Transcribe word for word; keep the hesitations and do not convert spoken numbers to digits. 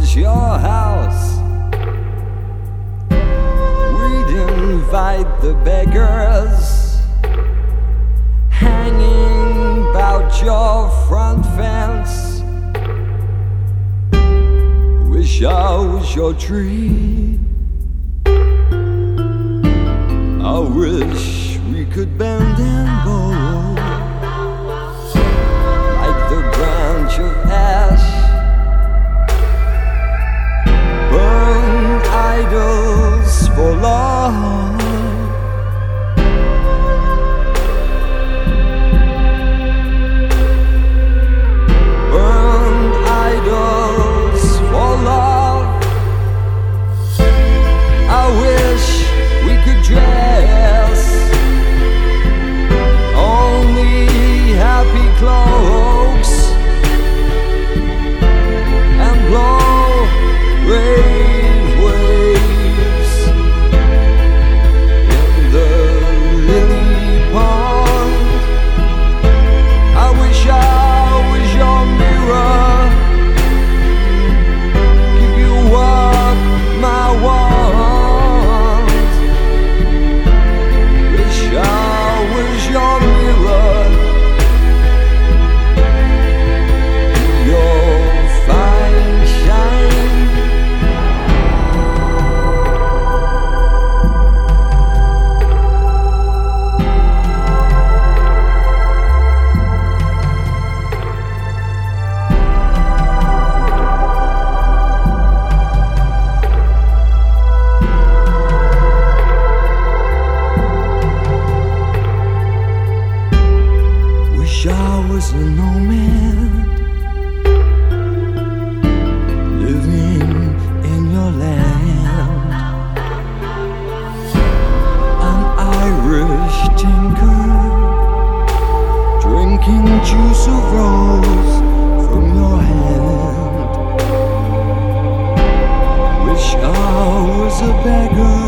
was your house. We'd invite the beggars hanging about your front fence. Wish I was your tree. I wish we could bend and bow like the branch of ash. Burn idols for love. Burn idols for love. I wish we could dress only happy cloaks and blow brave waves in the lily pond. I wish I was your mirror, give you up my want. Wish I was your mirror, your fine shine. Wish I was a nomad living in your land, an Irish tinker drinking juice of rose from your hand. Wish I was a beggar